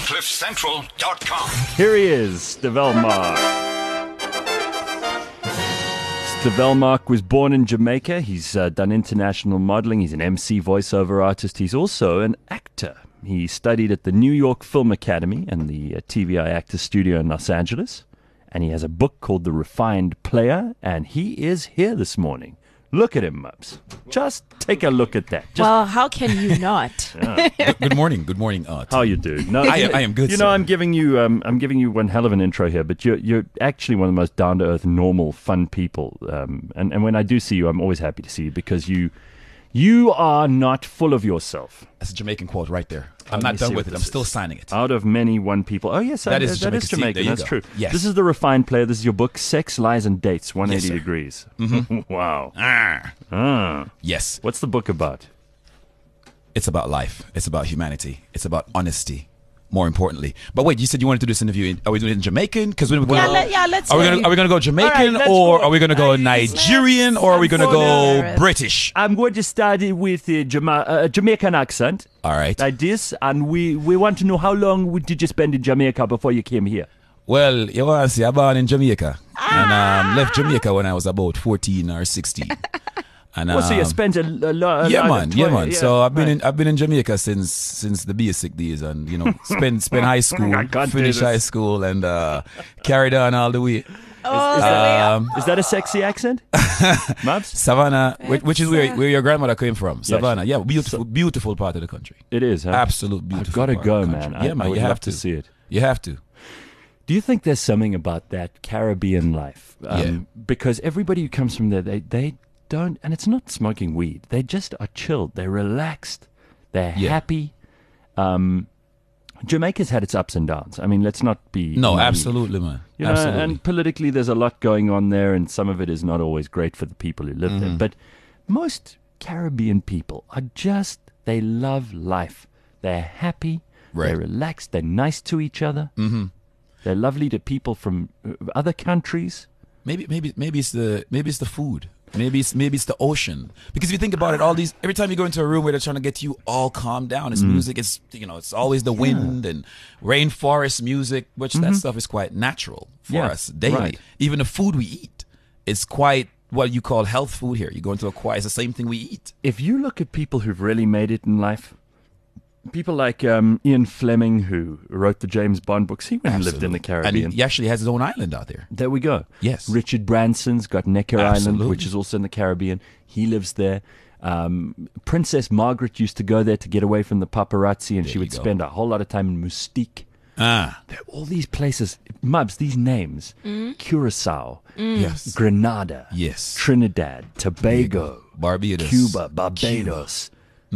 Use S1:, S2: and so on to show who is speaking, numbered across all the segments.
S1: CliffCentral.com.
S2: Here he is, Stevelmark. Stevelmark was born in Jamaica. He's done international modeling. He's an MC voiceover artist. He's also an actor. He studied at the New York Film Academy and the TVI Actors Studio in Los Angeles. And he has a book called The Refined Player. And he is here this morning. Look at him, Mubs. Just take a look at that.
S3: Well, how can you not?
S4: Good morning,
S2: How you do? No,
S4: I am good.
S2: You
S4: sir.
S2: know, I'm giving you one hell of an intro here, but you're actually one of the most down to earth, normal, fun people. And when I do see you, I'm always happy to see you because you are not full of yourself.
S4: That's a Jamaican quote right there. I'm
S2: Let
S4: not
S2: me
S4: done
S2: see
S4: with
S2: what
S4: it. I'm
S2: this
S4: still
S2: is.
S4: signing it.
S2: Out of many, one people. Oh yes,
S4: That is Jamaican. See,
S2: Jamaican.
S4: there you
S2: That's
S4: go.
S2: true.
S4: Yes.
S2: This is The Refined Player. This is your book, Sex, Lies, and Dates, 180
S4: Yes, sir.
S2: degrees.
S4: Mm-hmm.
S2: Wow.
S4: Yes.
S2: What's the book about?
S4: It's about life. It's about humanity. It's about honesty. More importantly, but wait, you said you wanted to do this interview. Are we doing it in Jamaican? Because when we
S3: let's.
S4: are we gonna go Jamaican
S3: All right, let's
S4: or
S3: go.
S4: are we gonna go Nigerian or are we gonna go British?
S2: I'm going to start it with a Jamaican accent.
S4: All right.
S2: Like this, and we want to know how long did you spend in Jamaica before you came here?
S4: Well, you want to see, I born in Jamaica and left Jamaica when I was about 14 or 16. And,
S2: So you spent a lot.
S4: yeah, man.
S2: Yeah,
S4: So I've been
S2: right.
S4: I've been in Jamaica since the basic days, and spend high school,
S2: I can't do
S4: finish
S2: this.
S4: high school, and carried on all the way.
S2: Is that a sexy accent, Mubs?
S4: Savannah, which is where your grandmother came from.
S2: Yes.
S4: Savannah, yeah, beautiful part of the country.
S2: It is, huh?
S4: Absolute beautiful.
S2: I've got to
S4: part
S2: go,
S4: of the
S2: man.
S4: country. Yeah, man,
S2: I would
S4: you
S2: love
S4: have
S2: to see it.
S4: You have to.
S2: Do you think there's something about that Caribbean life?
S4: Yeah.
S2: Because everybody who comes from there, they don't, and it's not smoking weed. They just are chilled. They're relaxed. They're
S4: Yeah.
S2: happy. Jamaica's had its ups and downs. I mean, let's not be
S4: No,
S2: naive.
S4: absolutely, man.
S2: You know,
S4: Absolutely.
S2: and politically, there's a lot going on there, and some of it is not always great for the people who live
S4: Mm-hmm.
S2: there. But most Caribbean people are just, they love life. They're happy.
S4: Right.
S2: They're relaxed. They're nice to each other.
S4: Mm-hmm.
S2: They're lovely to people from other countries.
S4: Maybe it's the food. Maybe it's the ocean. Because if you think about it, every time you go into a room where they're trying to get you all calmed down, it's music. It's it's always the wind and rainforest music, which that stuff is quite natural for
S2: Yeah,
S4: us daily.
S2: right.
S4: Even the food we eat is quite what you call health food here. You go into a choir, it's the same thing we eat.
S2: If you look at people who've really made it in life, people like Ian Fleming, who wrote the James Bond books, he went and lived in the Caribbean.
S4: And he actually has his own island out there.
S2: There we go.
S4: Yes.
S2: Richard Branson's got Necker Island,
S4: Absolutely.
S2: which is also in the Caribbean. He lives there. Princess Margaret used to go there to get away from the paparazzi, and
S4: There
S2: she
S4: you
S2: would
S4: go.
S2: spend a whole lot of time in Mustique.
S4: Ah,
S2: There are all these places, Mubs, these names, Curacao,
S4: yes.
S2: Grenada,
S4: Yes.
S2: Trinidad, Tobago,
S4: Barbados.
S2: Cuba, Barbados,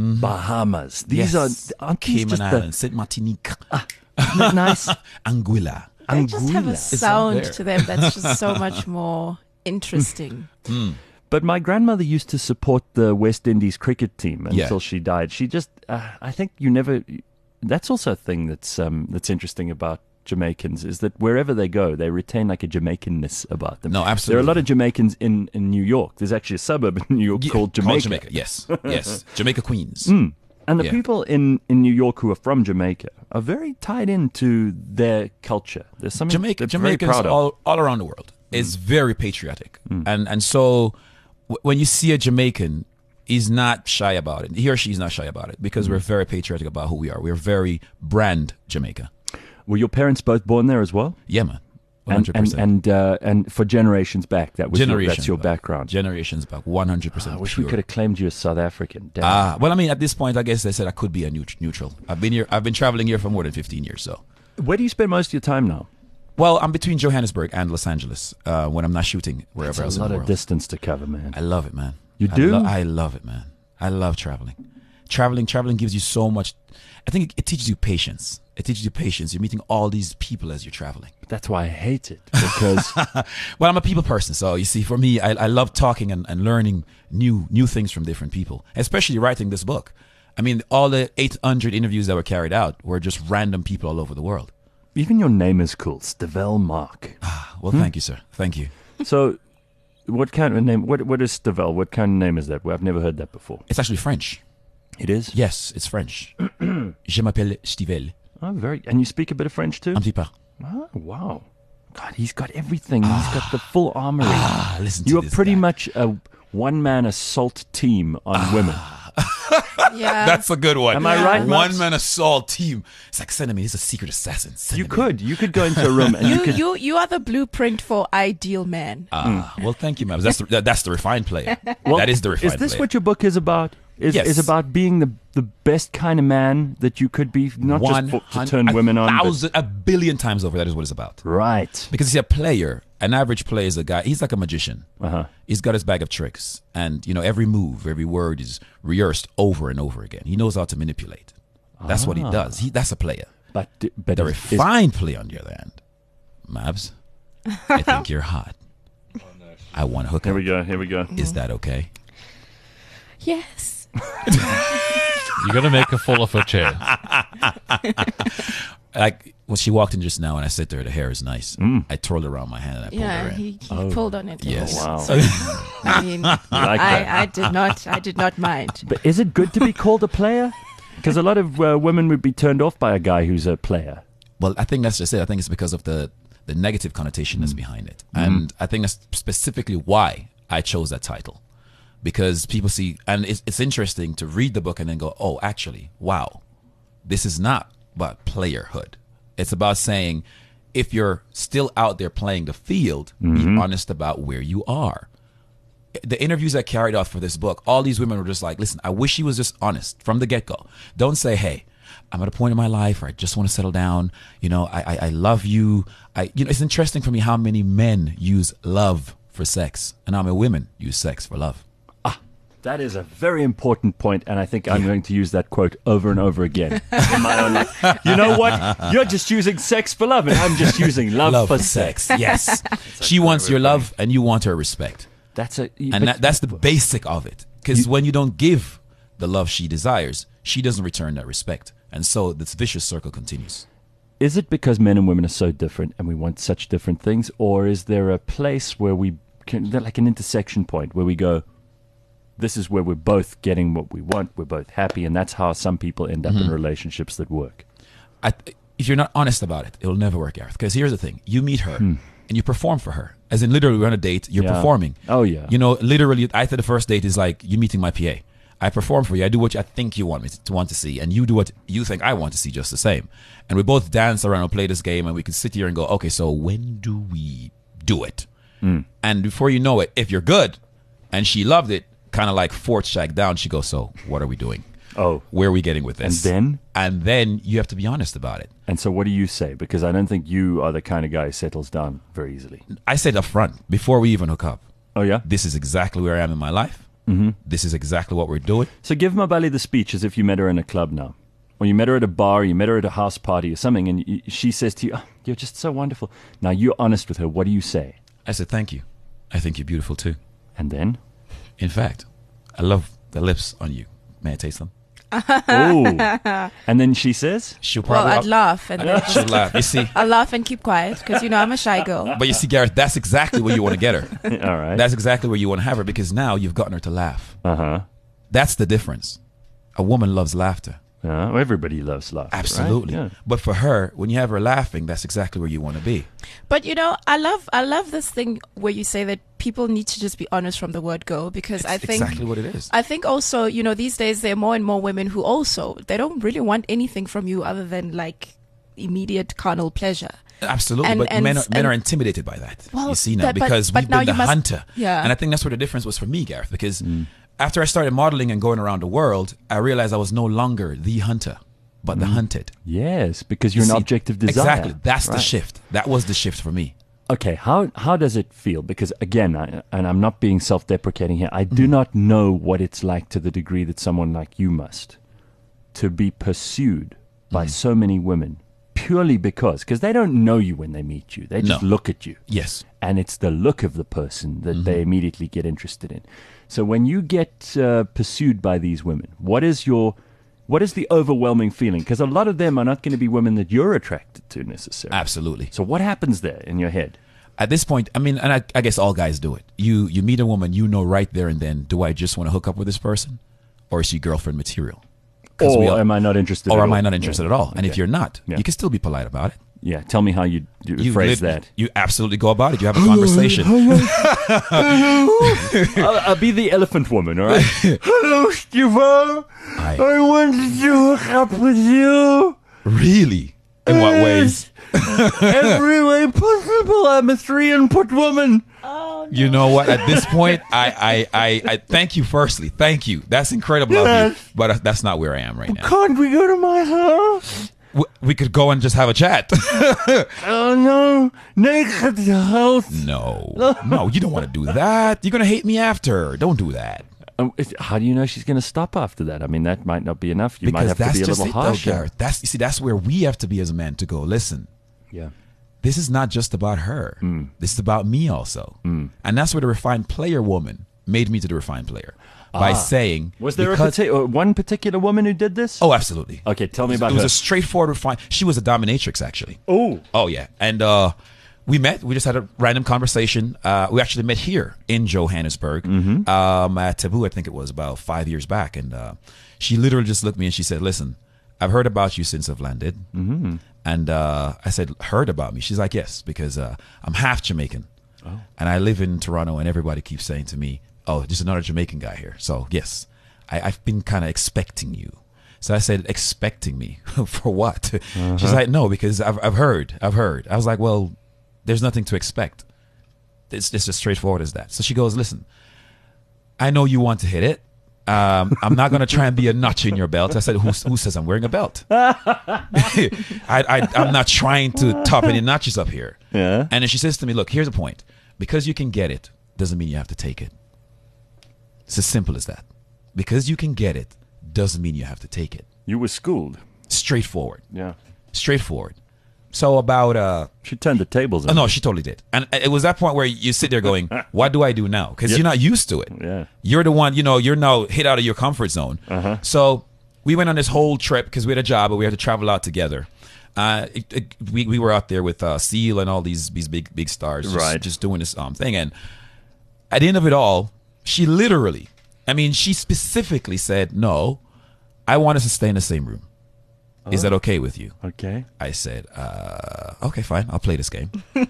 S2: Bahamas. These aren't these
S4: Cayman
S2: just the,
S4: Islands, Saint Martinique,
S2: isn't that nice?
S4: Anguilla.
S3: They just have a
S2: Anguilla.
S3: sound
S4: there.
S3: to them that's just so much more interesting.
S2: But my grandmother used to support the West Indies cricket team
S4: Yeah.
S2: until she died. She just, I think you never. That's also a thing that's interesting about Jamaicans is that wherever they go, they retain like a Jamaicanness about them.
S4: No,
S2: There are a
S4: absolutely.
S2: lot of Jamaicans in New York. There's actually a suburb in New York
S4: Yeah,
S2: called Jamaica.
S4: Yes, yes. Jamaica Queens.
S2: And the
S4: Yeah.
S2: people in New York who are from Jamaica are very tied into their culture. There's something they're very
S4: Jamaicans
S2: proud of.
S4: all around the world is very patriotic, and so when you see a Jamaican, he's not shy about it. He or she is not shy about it because we're very patriotic about who we are. We're very brand Jamaica.
S2: Were your parents both born there as well?
S4: Yeah, man.
S2: And
S4: 100%.
S2: and for generations back, that's your
S4: back.
S2: background.
S4: Generations back, 100%.
S2: I wish we could have claimed you as South African. Damn.
S4: Well, I mean, at this point, I guess they said I could be a neutral. I've been traveling here for more than 15 years, so.
S2: Where do you spend most of your time now?
S4: Well, I'm between Johannesburg and Los Angeles when I'm not shooting wherever
S2: It's
S4: else
S2: a
S4: in
S2: lot
S4: the
S2: of
S4: world.
S2: distance to cover, man.
S4: I love it, man.
S2: You do?
S4: I love it, man. I love traveling. Traveling gives you so much. I think it teaches you patience. It teaches you patience. You're meeting all these people as you're traveling.
S2: That's why I hate it, because
S4: Well, I'm a people person, so you see, for me, I love talking and learning new things from different people, especially writing this book. I mean, all the 800 interviews that were carried out were just random people all over the world.
S2: even your name is cool, Stevelmark.
S4: Well, thank you, sir. Thank you.
S2: So, what kind of name? What is Stevel? What kind of name is that? Well, I've never heard that before.
S4: It's actually French.
S2: It is.
S4: Yes, it's French. Je m'appelle Stivel.
S2: Oh, very. And you speak a bit of French too?
S4: Un petit peu.
S2: Oh, wow. God, he's got everything. He's got the full armory.
S4: Listen to
S2: You are
S4: this
S2: pretty
S4: guy.
S2: much a one-man assault team on women.
S3: Yeah.
S4: That's a good one.
S2: Am I right, Max?
S4: One man assault team. It's like, send me. He's a secret assassin. Send
S2: You
S4: him
S2: could. You could go into a room and you could.
S3: you are the blueprint for ideal man.
S4: Well, thank you, ma'am. That's the refined player.
S2: Well,
S4: that is the refined
S2: Is this
S4: player.
S2: what your book is about?
S4: Yes.
S2: Is about being the best kind of man that you could be, not just to turn women on. but-
S4: a billion times over. That is what it's about.
S2: Right.
S4: Because he's a player. An average player is a guy. He's like a magician.
S2: Uh-huh.
S4: He's got his bag of tricks, and every move, every word is rehearsed over and over again. He knows how to manipulate. That's what he does. That's a player.
S2: But
S4: The
S2: is-
S4: refined player, on the other hand, Mavs, I think you're hot. I want to hook
S2: Here
S4: up.
S2: we go. Here we go.
S4: Is that okay?
S3: Yes.
S1: You're going to make her fall off her chair.
S4: Like when she walked in just now, and I said to her, "The hair is nice." I twirled around my hand and I pulled
S3: Yeah,
S4: her in.
S3: he pulled on it.
S4: Yes.
S2: Wow.
S3: So, I mean,
S2: like that.
S3: I did not mind.
S2: But is it good to be called a player? Because a lot of women would be turned off by a guy who's a player.
S4: Well, I think that's just it. I think it's because of the negative connotation that's behind it. And I think that's specifically why I chose that title. Because people see, and it's interesting to read the book and then go, oh, actually, wow, this is not about playerhood. It's about saying, if you're still out there playing the field, be honest about where you are. The interviews I carried out for this book, all these women were just like, listen, I wish he was just honest from the get-go. Don't say, hey, I'm at a point in my life where I just want to settle down. I love you. It's interesting for me how many men use love for sex and how many women use sex for love.
S2: That is a very important point, and I think I'm going to use that quote over and over again in my own life. You know what? You're just using sex for love, and I'm just using love for sex.
S4: Yes. She wants your love and you want her respect.
S2: That's a
S4: And that's the basic of it. Because when you don't give the love she desires, she doesn't return that respect. And so this vicious circle continues.
S2: Is it because men and women are so different and we want such different things, or is there a place where we can, like an intersection point where we go, this is where we're both getting what we want, we're both happy, and that's how some people end up in relationships that work?
S4: If you're not honest about it, it'll never work, Gareth. Because here's the thing. You meet her and you perform for her. As in literally we're on a date, you're
S2: Yeah.
S4: performing.
S2: Oh, yeah.
S4: Literally, I thought the first date is like you meeting my PA. I perform for you. I do what I think you want me to want to see, and you do what you think I want to see just the same. And we both dance around and play this game, and we can sit here and go, okay, so when do we do it? And before you know it, if you're good, and she loved it, kind of like Fort Shack down, she goes, so what are we doing?
S2: Oh.
S4: Where are we getting with this?
S2: And
S4: then you have to be honest about it.
S2: And so what do you say? Because I don't think you are the kind of guy who settles down very easily.
S4: I said up front, before we even hook up,
S2: Oh, yeah?
S4: this is exactly where I am in my life. This is exactly what we're doing.
S2: So give Mabali the speech as if you met her in a club now. Or you met her at a bar, you met her at a house party or something, and she says to you, oh, you're just so wonderful. Now, you're honest with her. What do you say?
S4: I said, thank you. I think you're beautiful too.
S2: And then?
S4: In fact, I love the lips on you. May I taste them?
S2: Oh. And then she says?
S4: She'll
S3: Well,
S4: probably
S3: I'd laugh and then
S4: she'll laugh. You see?
S3: I'll laugh and keep quiet because I'm a shy girl.
S4: But you see, Gareth, that's exactly where you want to get her.
S2: All right.
S4: That's exactly where you want to have her because now you've gotten her to laugh.
S2: Uh-huh.
S4: That's the difference. A woman loves laughter.
S2: Well, everybody loves laughter, right?
S4: Absolutely.
S2: Yeah.
S4: But for her, when you have her laughing, that's exactly where you want to be.
S3: But I love this thing where you say that people need to just be honest from the word go because I think
S4: exactly what it is.
S3: I think also, these days there are more and more women who also they don't really want anything from you other than like immediate carnal pleasure.
S4: Absolutely, but men are intimidated by that.
S3: Well,
S4: you see now
S3: but
S4: because we've
S3: now
S4: been the
S3: you must-
S4: hunter,
S3: Yeah.
S4: and I think that's where the difference was for me, Gareth. Because after I started modeling and going around the world, I realized I was no longer the hunter, but the hunted.
S2: Yes, because you're
S4: You
S2: an
S4: see,
S2: object of desire.
S4: Exactly, that's the
S2: Right.
S4: shift. That was the shift for me.
S2: Okay, how does it feel? Because again, and I'm not being self-deprecating here, I do not know what it's like to the degree that someone like you must, to be pursued by so many women purely because they don't know you when they meet you. They just
S4: No.
S2: look at you.
S4: Yes.
S2: And it's the look of the person that they immediately get interested in. So when you get pursued by these women, what is the overwhelming feeling? Because a lot of them are not going to be women that you're attracted to necessarily.
S4: Absolutely.
S2: So what happens there in your head?
S4: At this point, I mean, and I guess all guys do it. You meet a woman, you know right there and then, do I just want to hook up with this person, or is she girlfriend material?
S2: Or am I not interested?
S4: Or
S2: at
S4: am
S2: all?
S4: I not interested at all? And if
S2: Okay.
S4: you're not,
S2: Yeah.
S4: you can still be polite about it.
S2: Yeah, tell me how you phrase that.
S4: You absolutely go about it. You have a conversation.
S2: I'll be the elephant woman, all right? Hello, Steve-O.
S4: Aye.
S2: I wanted to hook up with you.
S4: Really? In what ways?
S2: Every way possible. I'm a 3-input woman.
S4: You know what? At this point, I thank you. Firstly, thank you. That's incredible of you.
S2: Yes.
S4: But that's not where I am right now.
S2: Can't we go to my house?
S4: We could go and just have a chat.
S2: Oh, no. Naked house.
S4: No, you don't want to do that. You're gonna hate me after. Don't do that.
S2: How do you know she's going to stop after that? I mean, that might not be enough. You might
S4: Because
S2: have to
S4: that's
S2: be a
S4: just
S2: little
S4: it, though,
S2: harsher.
S4: Gareth. That's where we have to be as a man to go. Listen,
S2: Yeah.
S4: this is not just about her. This is about me also. And that's where the refined player woman made me to the refined player by saying,
S2: Was there
S4: because-
S2: one particular woman who did this?
S4: Oh, absolutely.
S2: Okay, tell me about
S4: It was
S2: her.
S4: a straightforward refined. She was a dominatrix, actually.
S2: Oh.
S4: Oh yeah, and we met. We just had a random conversation. We actually met here in Johannesburg at Taboo. I think it was about 5 years back, and she literally just looked at me and she said, "Listen, I've heard about you since I've landed." And I said, "Heard about me?" She's like, "Yes, because I'm half Jamaican, and I live in Toronto, and everybody keeps saying to me, 'Oh, just another Jamaican guy here.' So yes, I've been kind of expecting you." So I said, "Expecting me for what?" She's like, "No, because I've heard. I was like, "Well, there's nothing to expect. It's as straightforward as that." So she goes, "Listen, I know you want to hit it. I'm not going to try and be a notch in your belt." I said, who says I'm wearing a belt? I'm not trying to top any notches up here.
S2: Yeah.
S4: And then she says to me, "Look, here's the point. Because you can get it doesn't mean you have to take it. It's as simple as that. Because you can get it doesn't mean you have to take it.
S2: You were schooled.
S4: Straightforward.
S2: Yeah.
S4: Straightforward." So about
S2: She turned the tables on
S4: no,
S2: you.
S4: she totally did. And it was that point where you sit there going, what do I do now? Because you're not used to it.
S2: Yeah.
S4: You're the one, you're now hit out of your comfort zone. So we went on this whole trip because we had a job, but we had to travel out together. We were out there with Seal and all these big stars, just doing this thing. And at the end of it all, she literally, she specifically said, "No, I want us to stay in the same room. Is that okay with you?"
S2: Okay.
S4: I said, "Okay, fine. I'll play this game."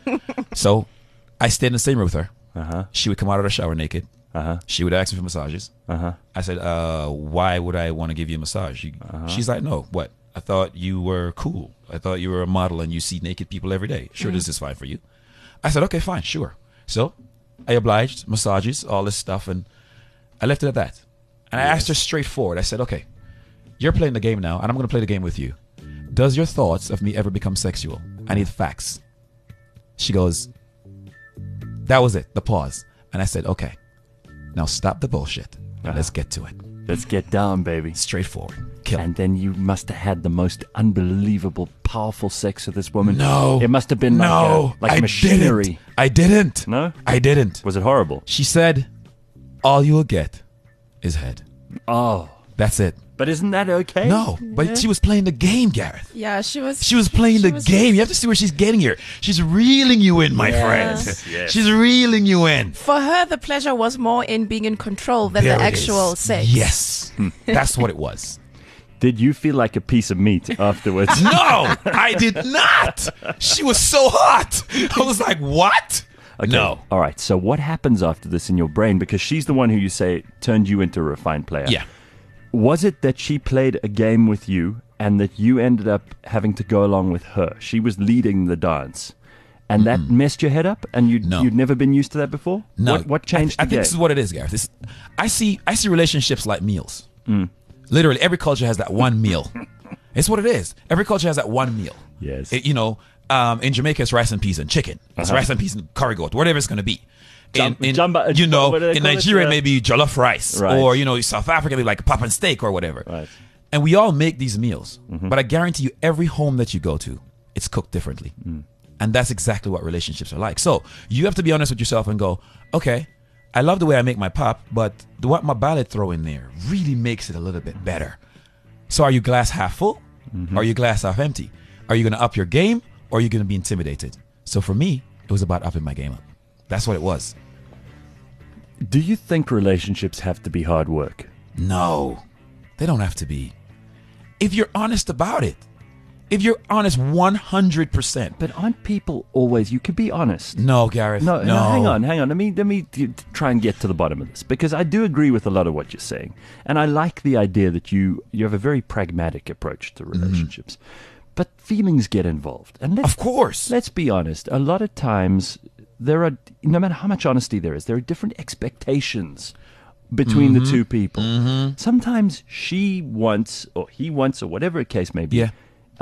S4: So I stayed in the same room with her. She would come out of the shower naked. She would ask me for massages. I said, "Why would I want to give you a massage?" She's like, "No, what? I thought you were cool. I thought you were a model and you see naked people every day. Sure, this is fine for you." I said, "Okay, fine, sure." So I obliged, massages, all this stuff, and I left it at that. And I asked her straightforward. I said, "Okay, you're playing the game now, and I'm going to play the game with you. Does your thoughts of me ever become sexual? I need facts." She goes, that was it, the pause. And I said, "Okay, now stop the bullshit. Let's get to it.
S2: Let's get down, baby.
S4: Straightforward. Kill."
S2: And then you must have had the most unbelievable, powerful sex with this woman.
S4: No.
S2: It must have been like
S4: I
S2: machinery.
S4: I didn't.
S2: No?
S4: I didn't.
S2: Was it horrible?
S4: She said, "All you will get is head.
S2: Oh.
S4: That's it."
S2: But isn't that okay?
S4: No, but she was playing the game, Gareth.
S3: Yeah, she was.
S4: She was playing the game. You have to see where she's getting here. She's reeling you in, my friend.
S2: Yes.
S4: She's reeling you in.
S3: For her, the pleasure was more in being in control than
S4: There
S3: the
S4: it
S3: actual
S4: is.
S3: sex.
S4: Yes, that's what it was.
S2: Did you feel like a piece of meat afterwards?
S4: No, I did not. She was so hot. I was like, what?
S2: Okay.
S4: No.
S2: All right. So what happens after this in your brain? Because she's the one who you say turned you into a refined player.
S4: Yeah.
S2: Was it that she played a game with you and that you ended up having to go along with her? She was leading the dance. And that messed your head up? And you'd never been used to that before?
S4: No.
S2: What changed
S4: I
S2: the
S4: think
S2: game?
S4: this is what it is, Gareth. I see relationships like meals. Literally, every culture has that one meal. It's what it is. Every culture has that one meal.
S2: Yes.
S4: In Jamaica, it's rice and peas and chicken. It's rice and peas and curry goat, whatever it's going to be. In Nigeria, maybe jollof rice.
S2: Right.
S4: Or, South Africa, maybe like pop and steak or whatever.
S2: Right.
S4: And we all make these meals. But I guarantee you, every home that you go to, it's cooked differently. And that's exactly what relationships are like. So you have to be honest with yourself and go, okay, I love the way I make my pop, but what my ballet throw in there really makes it a little bit better. So are you glass half full? Or are you glass half empty? Are you going to up your game or are you going to be intimidated? So for me, it was about upping my game up. That's what it was.
S2: Do you think relationships have to be hard work?
S4: No, they don't have to be. if you're honest about it. If you're honest 100%.
S2: But aren't people always? You could be honest.
S4: No, Gareth.
S2: No, hang on. Let me try and get to the bottom of this, because I do agree with a lot of what you're saying, and I like the idea that you have a very pragmatic approach to relationships. But feelings get involved, and
S4: Of course.
S2: let's be honest. A lot of times, there are, no matter how much honesty there is different expectations between the two people. Sometimes she wants, or he wants, or whatever the case may be.
S4: Yeah.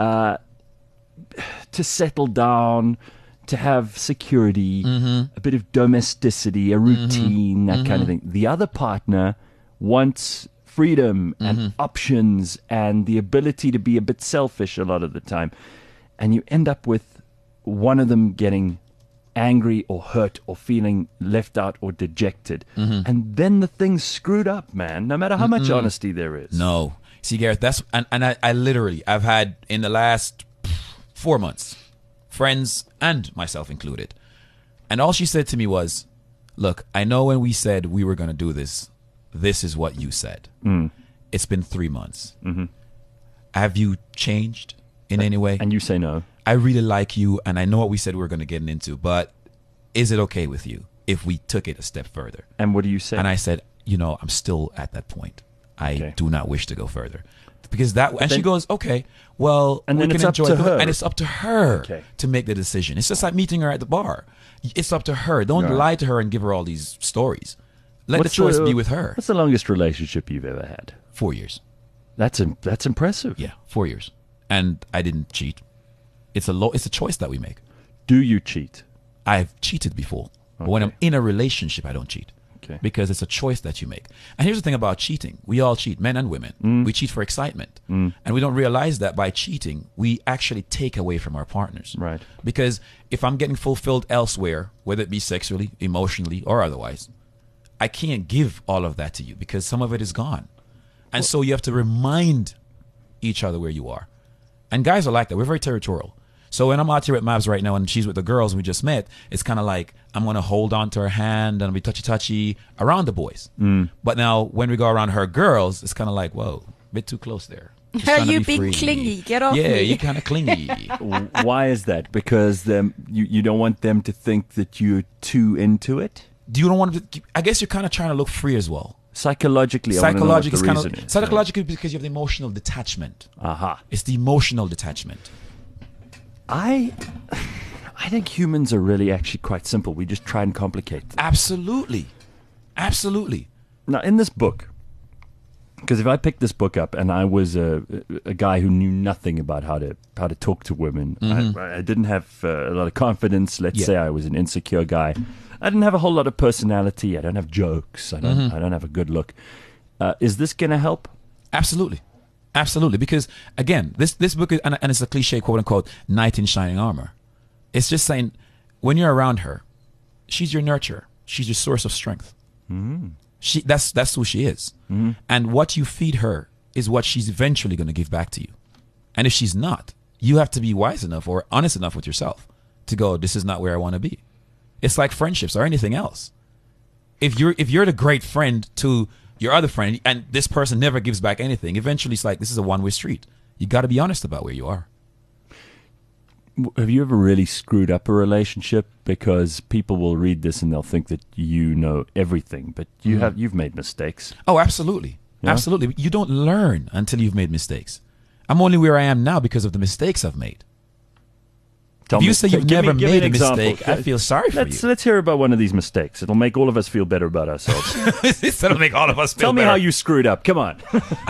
S2: To settle down, to have security, a bit of domesticity, a routine, that kind of thing. The other partner wants freedom and options and the ability to be a bit selfish a lot of the time. And you end up with one of them getting angry or hurt or feeling left out or dejected. And then the thing's screwed up, man, no matter how much honesty there is.
S4: No. See, Gareth, that's and I literally, I've had in the last 4 months, friends and myself included, and all she said to me was, look, I know when we said we were going to do this, this is what you said. It's been 3 months. Have you changed in any way?
S2: And you say no.
S4: I really like you, and I know what we said we were going to get into, but is it okay with you if we took it a step further?
S2: And what do you say?
S4: And I said, I'm still at that point. I do not wish to go further, because and she goes, okay, well,
S2: and
S4: we
S2: then
S4: can
S2: it's up
S4: enjoy
S2: to her.
S4: and it's up to her to make the decision. It's just like meeting her at the bar. It's up to her. Don't lie to her and give her all these stories. Let the choice be with her.
S2: What's the longest relationship you've ever had?
S4: 4 years.
S2: That's impressive.
S4: Yeah, 4 years, and I didn't cheat. It's a choice that we make.
S2: Do you cheat?
S4: I've cheated before, but when I'm in a relationship, I don't cheat. Because it's a choice that you make. And here's the thing about cheating. We all cheat, men and women. We cheat for excitement. And we don't realize that by cheating, we actually take away from our partners.
S2: Right.
S4: Because if I'm getting fulfilled elsewhere, whether it be sexually, emotionally, or otherwise, I can't give all of that to you because some of it is gone. And so you have to remind each other where you are. And guys are like that. We're very territorial. So when I'm out here with Mavs right now and she's with the girls we just met, it's kind of like I'm going to hold on to her hand and be touchy-touchy around the boys. But now when we go around her girls, it's kind of like, whoa, a bit too close there.
S3: You being clingy. Get off me.
S4: Yeah, you're kind of clingy.
S2: Why is that? Because you don't want them to think that you're too into it?
S4: You don't want to, I guess you're kind of trying to look free as well.
S2: Psychologically, psychologically,
S4: because you have the emotional detachment.
S2: Aha.
S4: It's the emotional detachment.
S2: I think humans are really actually quite simple. We just try and complicate them.
S4: Absolutely.
S2: Now, in this book, because if I picked this book up and I was a guy who knew nothing about how to talk to women, I didn't have a lot of confidence. Let's say I was an insecure guy. I didn't have a whole lot of personality. I don't have jokes. I don't have a good look. Is this going to help?
S4: Absolutely. Because again, this book is, and it's a cliche, quote unquote, knight in shining armor. It's just saying, when you're around her, she's your nurturer. She's your source of strength. That's who she is. And what you feed her is what she's eventually going to give back to you. And if she's not, you have to be wise enough or honest enough with yourself to go, this is not where I want to be. It's like friendships or anything else. If you're the great friend to your other friend and this person never gives back anything, eventually it's like, this is a one-way street. You got to be honest about where you are.
S2: Have you ever really screwed up a relationship? Because people will read this and they'll think that you know everything, but you've made mistakes.
S4: Oh, absolutely. Yeah? Absolutely. You don't learn until you've made mistakes. I'm only where I am now because of the mistakes I've made. If you say you've never made a mistake, I feel sorry for you.
S2: Let's hear about one of these mistakes. It'll make all of us feel better about ourselves.
S4: It'll make all of us feel
S2: Tell me
S4: better.
S2: how you screwed up. Come on.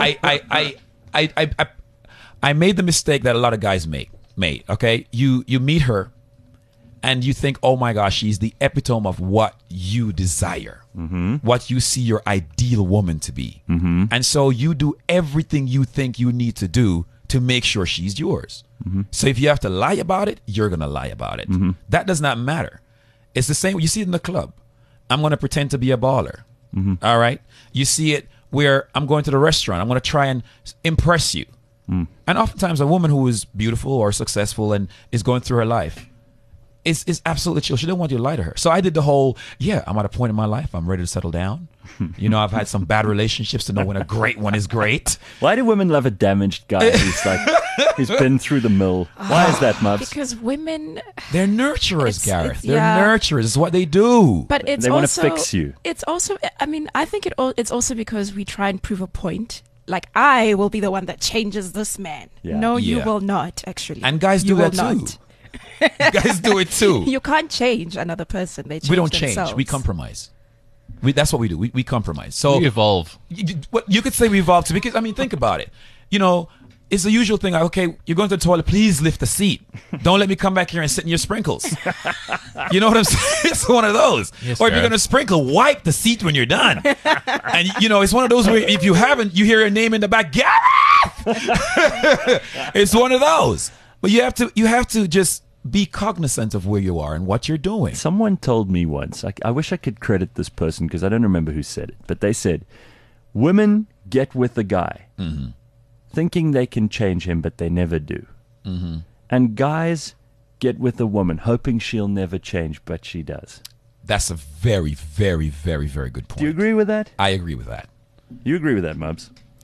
S4: I made the mistake that a lot of guys make. Okay, you meet her, and you think, oh my gosh, she's the epitome of what you desire, what you see your ideal woman to be, and so you do everything you think you need to do to make sure she's yours. So if you have to lie about it, you're gonna lie about it. That does not matter. It's the same. You see it in the club. I'm gonna pretend to be a baller. All right. You see it where I'm going to the restaurant. I'm gonna try and impress you. And oftentimes a woman who is beautiful or successful and is going through her life, is absolutely chill. She didn't want you to lie to her. So I did the whole, I'm at a point in my life, I'm ready to settle down. I've had some bad relationships to know when a great one is great.
S2: Why do women love a damaged guy who's been through the mill? Why is that, Mubs?
S3: Because women,
S4: They're nurturers,
S3: It's-
S4: Gareth.
S3: it's-
S4: They're
S3: yeah.
S4: nurturers. It's what they do.
S3: but it's
S2: They wanna
S3: also
S2: fix you.
S3: It's also, I mean, I think it's also because we try and prove a point. Like, I will be the one that changes this man.
S2: Yeah.
S3: No, you
S4: Yeah.
S3: will not. Actually,
S4: And guys
S3: You
S4: do that
S3: will
S4: too.
S3: not.
S4: Guys do it too.
S3: You can't change another person. They change
S4: We don't
S3: themselves.
S4: change. We compromise. That's what we do. We compromise. So
S1: We evolve.
S4: you could say we evolved too, because I mean, think about it. It's the usual thing. Like, okay, you're going to the toilet. Please lift the seat. Don't let me come back here and sit in your sprinkles. You know what I'm saying? It's one of those.
S1: Yes,
S4: or if you're
S1: Gareth.
S4: going to sprinkle, wipe the seat when you're done. And it's one of those where if you haven't, you hear a name in the back, Gareth. It's one of those. But you have to just be cognizant of where you are and what you're doing.
S2: Someone told me once, I wish I could credit this person because I don't remember who said it, but they said, women get with a guy thinking they can change him, but they never do. And guys get with a woman hoping she'll never change, but she does.
S4: That's a very, very, very, very good point.
S2: Do you agree with that?
S4: I agree with that.
S2: You agree with that, Mubs?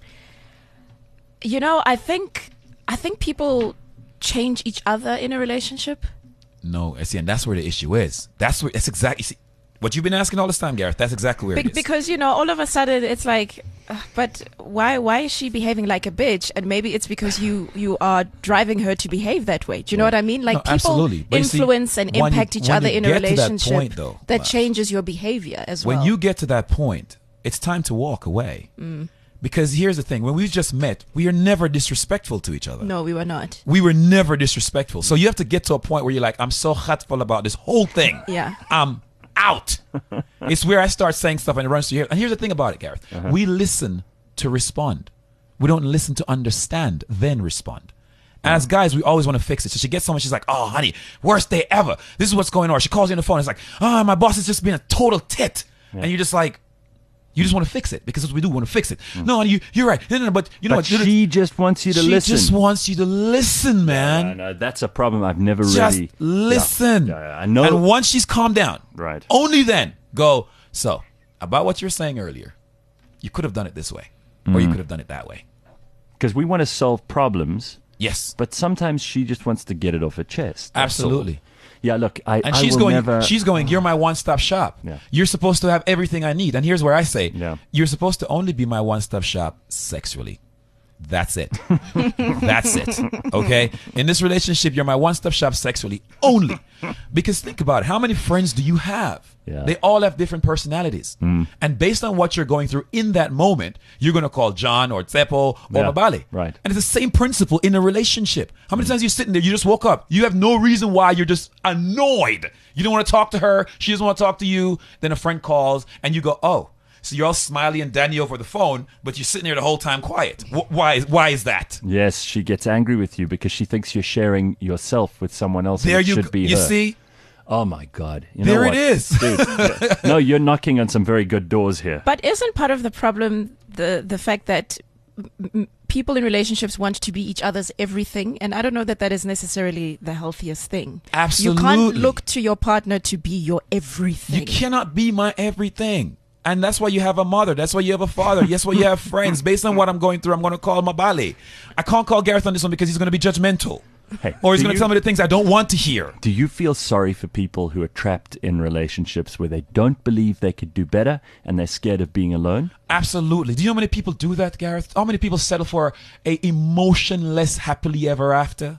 S3: I think people change each other in a relationship.
S4: No, I see, and that's where the issue is. That's exactly. See, what you've been asking all this time, Gareth. That's exactly where it is.
S3: Because all of a sudden it's like, but why is she behaving like a bitch? And maybe it's because you are driving her to behave that way. Do you know what I mean? Like,
S4: No,
S3: people
S4: absolutely. But you see,
S3: influence and
S4: when you-
S3: impact each
S4: when
S3: other
S4: you
S3: in a
S4: get to that
S3: relationship
S4: point, though,
S3: that
S4: Mubs,
S3: changes your behavior as
S4: when
S3: well.
S4: you get to that point, it's time to walk away. Because here's the thing: when we just met, we are never disrespectful to each other.
S3: No, we were not.
S4: We were never disrespectful. So you have to get to a point where you're like, I'm so hurtful about this whole thing.
S3: Yeah.
S4: I'm out. It's where I start saying stuff and it runs to here. And here's the thing about it, Gareth. We listen to respond. We don't listen to understand, then respond. And as guys, we always want to fix it. So she gets someone, she's like, oh, honey, worst day ever. This is what's going on. She calls you on the phone. It's like, oh, my boss has just been a total tit. And you're just like, you just want to fix it because that's what we do. We want to fix it. No, you're right. No, but you know
S2: But
S4: what?
S2: she just wants you to
S4: She
S2: listen.
S4: just wants you to listen, man.
S2: No, that's a problem I've never
S4: Just
S2: really...
S4: listen.
S2: Yeah, I know.
S4: And once she's calmed down,
S2: Right.
S4: only then go, so, about what you were saying earlier, you could have done it this way, or you could have done it that way.
S2: Because we want to solve problems,
S4: Yes.
S2: but sometimes she just wants to get it off her chest. That's all.
S4: Absolutely.
S2: Yeah, look, I
S4: And
S2: will
S4: she's going, you're my one-stop shop.
S2: Yeah.
S4: You're supposed to have everything I need. And here's where I say,
S2: Yeah.
S4: you're supposed to only be my one-stop shop sexually. That's it. That's it. Okay? In this relationship, you're my one-stop shop sexually only. Because think about it. How many friends do you have?
S2: Yeah.
S4: They all have different personalities. And based on what you're going through in that moment, you're going to call John or Tsepo or
S2: Yeah.
S4: Mabale.
S2: Right.
S4: And it's the same principle in a relationship. How many times you're sitting there, you just woke up, you have no reason why, you're just annoyed. You don't want to talk to her, she doesn't want to talk to you, then a friend calls and you go, oh, so you're all smiley and dandy over the phone, but you're sitting there the whole time quiet. Why is that?
S2: Yes, she gets angry with you because she thinks you're sharing yourself with someone else.
S4: There
S2: and it
S4: you
S2: should be
S4: you
S2: her.
S4: see?
S2: Oh my God! You know
S4: There it
S2: what?
S4: is.
S2: Dude, yeah. No, you're knocking on some very good doors here.
S3: But isn't part of the problem the fact that people in relationships want to be each other's everything? And I don't know that is necessarily the healthiest thing.
S4: Absolutely.
S3: You can't look to your partner to be your everything.
S4: You cannot be my everything. And that's why you have a mother. That's why you have a father. That's why you have friends. Based on what I'm going through, I'm going to call Mabale. I can't call Gareth on this one because he's going to be judgmental.
S2: Hey,
S4: Or he's
S2: do
S4: going to
S2: you-
S4: tell me the things I don't want to hear.
S2: Do you feel sorry for people who are trapped in relationships where they don't believe they could do better and they're scared of being alone?
S4: Absolutely. Do you know how many people do that, Gareth? How many people settle for a emotionless happily ever after?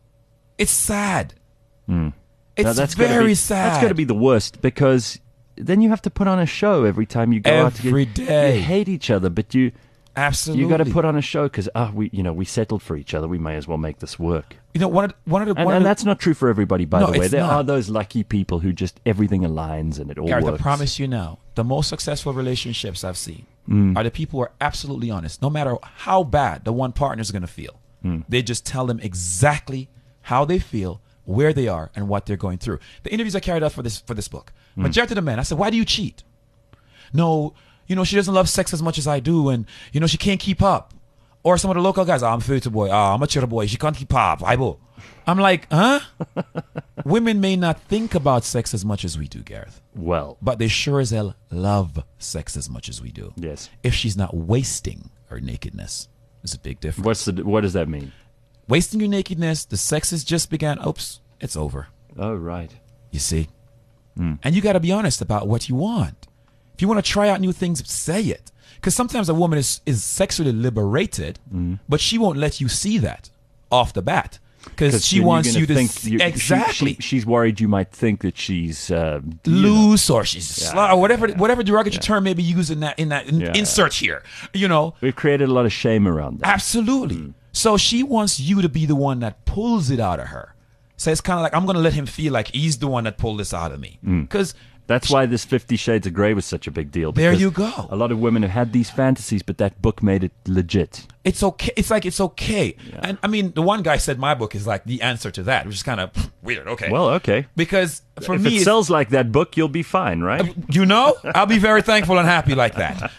S4: It's sad.
S2: Now,
S4: It's
S2: that's gotta
S4: very
S2: be,
S4: sad.
S2: That's got to be the worst because then you have to put on a show every time you go out.
S4: Every day.
S2: You hate each other, but you
S4: Absolutely.
S2: got to put on a show because we settled for each other. We may as well make this work.
S4: You know, one of the
S2: And that's not true for everybody, by
S4: No,
S2: the way.
S4: it's
S2: There
S4: not.
S2: are those lucky people who just everything aligns and it all
S4: Gareth,
S2: works.
S4: I promise you now, the most successful relationships I've seen are the people who are absolutely honest. No matter how bad the one partner is going to feel, they just tell them exactly how they feel, where they are, and what they're going through. The interviews I carried out for this book, majority of the men, I said, why do you cheat? No, she doesn't love sex as much as I do, and she can't keep up. Or some of the local guys, I'm a filter boy, I'm a chitter boy, she can't keep up. I'm like, huh? women may not think about sex as much as we do, Gareth,
S2: Well,
S4: but they sure as hell love sex as much as we do.
S2: yes.
S4: If she's not wasting her nakedness, there's a big difference.
S2: What does that mean?
S4: Wasting your nakedness, the sex has just begun. Oops, it's over.
S2: Oh, right.
S4: You see? And you got to be honest about what you want. If you want to try out new things, say it. Because sometimes a woman is sexually liberated, but she won't let you see that off the bat. Because she
S2: then you're
S4: wants
S2: gonna
S4: you to
S2: think
S4: exactly
S2: she's worried you might think that she's
S4: loose or she's slut or whatever derogatory
S2: Yeah.
S4: term may be used in that
S2: Yeah.
S4: insert here. You know,
S2: We've created a lot of shame around that.
S4: absolutely. So she wants you to be the one that pulls it out of her. So it's kind of like I'm going to let him feel like he's the one that pulled this out of me. Because
S2: That's why this 50 Shades of Grey was such a big deal.
S4: There
S2: because
S4: you go.
S2: A lot of women have had these fantasies, but that book made it legit.
S4: it's okay. It's like it's okay. And I mean, the one guy said my book is like the answer to that, which is kind of weird. Okay.
S2: Well, okay.
S4: because for
S2: if
S4: me,
S2: it sells like that book, you'll be fine, right?
S4: you know, I'll be very thankful and happy like that.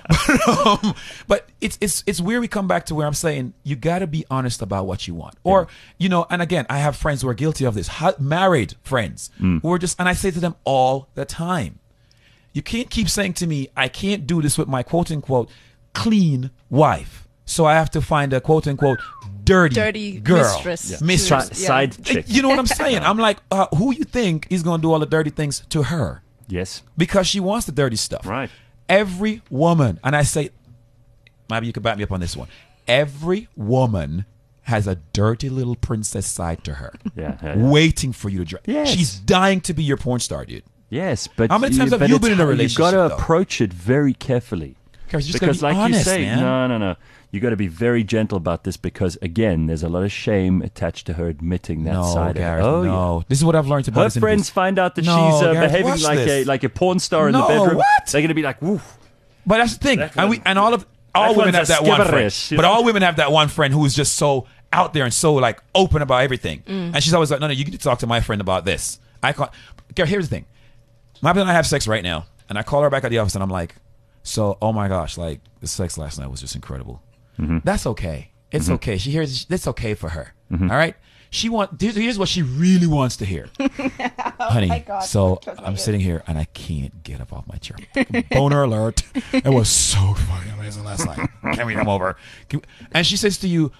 S4: But it's where we come back to where I'm saying you got to be honest about what you want, or you know. And again, I have friends who are guilty of this. Married friends who are just, and I say to them all the time, you can't keep saying to me, I can't do this with my quote unquote clean wife, so I have to find a quote unquote dirty girl,
S3: mistress.
S4: mistress.
S3: Yeah.
S2: Side chick.
S4: You know what I'm saying? I'm like, who you think is going to do all the dirty things to her?
S2: Yes.
S4: Because she wants the dirty stuff.
S2: Right.
S4: Every woman, and I say, maybe you could back me up on this one. Every woman has a dirty little princess side to her,
S2: Yeah.
S4: waiting for you to dress.
S2: Yes.
S4: She's dying to be your porn star, dude.
S2: Yes, but
S4: How many times have
S2: but
S4: you
S2: it's
S4: been in a
S2: how-
S4: relationship,
S2: You've got to
S4: though?
S2: approach it very carefully.
S4: Because you just
S2: Because,
S4: gotta be
S2: like
S4: honest,
S2: you say,
S4: man.
S2: no. You got to be very gentle about this because, again, there's a lot of shame attached to her admitting that
S4: No,
S2: side
S4: Gareth,
S2: of it.
S4: no. This is what I've learned about
S2: Her
S4: this
S2: friends
S4: interview.
S2: find out that
S4: No,
S2: she's
S4: Gareth,
S2: behaving
S4: watch
S2: like
S4: this.
S2: a porn star in
S4: No,
S2: the bedroom.
S4: what?
S2: They're going to be like, woof.
S4: But that's the thing,
S2: That
S4: and
S2: one-
S4: all
S2: that
S4: women
S2: one's
S4: have
S2: a
S4: that one friend.
S2: skibberess, you
S4: But
S2: know?
S4: all women have that one friend who is just so out there and so like open about everything. And she's always like, no, you need to talk to my friend about this. I call. Gareth, here's the thing. My husband and I have sex right now, and I call her back at the office, and I'm like, so, oh my gosh, like the sex last night was just incredible. That's okay. It's okay. She hears that's okay for her. All right. Here's what she really wants to hear, honey. So I'm sitting here and I can't get up off my chair. Boner alert! It was so fucking amazing last night. Can we come over? And she says to you,